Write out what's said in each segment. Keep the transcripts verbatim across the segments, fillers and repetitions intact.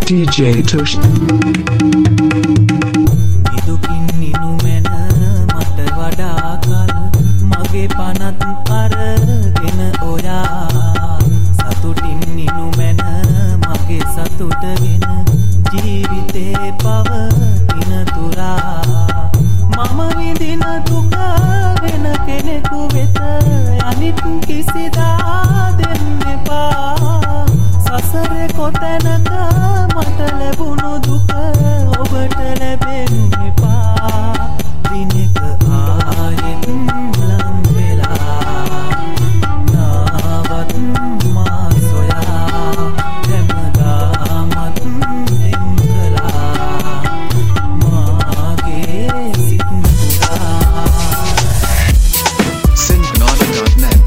D J Tush. Nidukin ninu mena mata wada kal mage panat aragena oya satutin ninu mena mage satutagena jeevithe pawatina tura mama vidina duka vena keneku weta anit kisida denne pa sasare kotanaka mata labunu duka obata labenu epa dineka aayen lang vela nawat ma soya damadamat engala mage sittura synpnada dot net.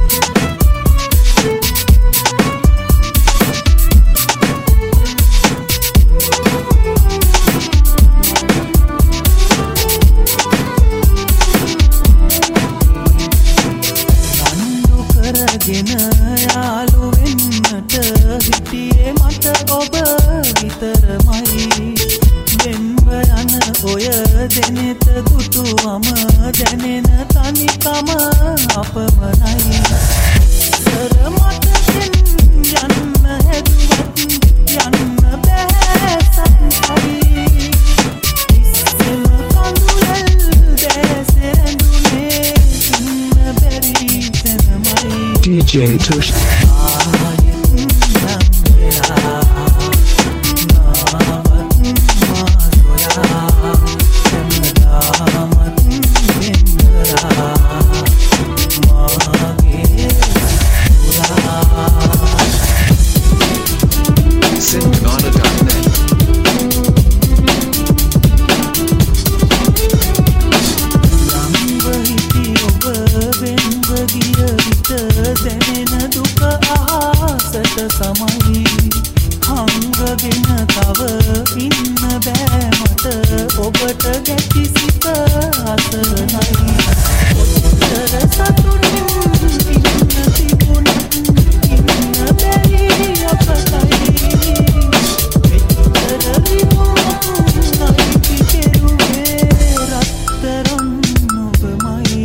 ගෙන යාළු වෙන්නට හිටියේ මට ඔබ විතරමයි දෙන්ව යන ඔය දෙනෙත දුටුවම දැනෙන තනිකම අපමණයි සර මතකෙන් යන්න හැදුවත් යන්න බෑ සංසයි ඉස්සෙම කඳුලල් දැසේ ඇඳුනේ ඉන්න බැරි තැනමයි D J Tush. synpnada dot net. දැනෙන දුක අහසට සමයි හංගගෙන තව ඉන්න බෑ මට ඔබට ගැටි සිත අසනයි ඔච්චර සතුටින් ඉන්න තිබුණත් ඉන්න බැරි අපතයි මෙච්චර රිමුණයි පිටෙරුවේ රත්තරන් ඔබමයි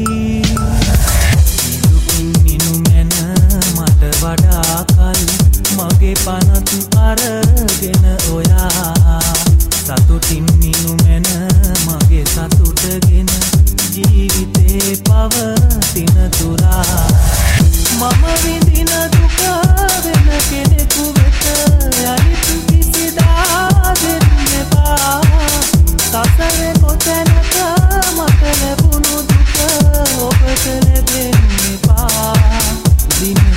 වඩා කල් මගේ පනත් අරගෙන ඔයා සතුටින් නිනු මැන මගේ සතුටගෙන ජීවිතේ පවතින තුරා මම විඳින දුක වෙන කෙනෙකු වෙත යලිත් කිසිදා දෙන්න එපා සසරේ කොතැනක මට ලැබුණු දුක ඔබට ලැබෙන්න එපා දිනක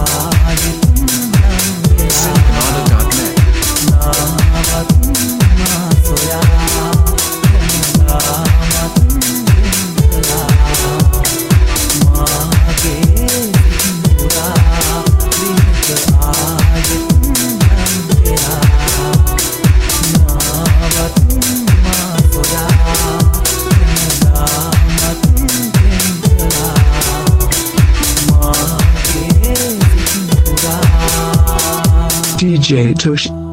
synpnada dot net. nawat ma soya damadamat engala mage sittura dinaka aayen lang vela nawat ma soya damadamat engala mage D J Tush.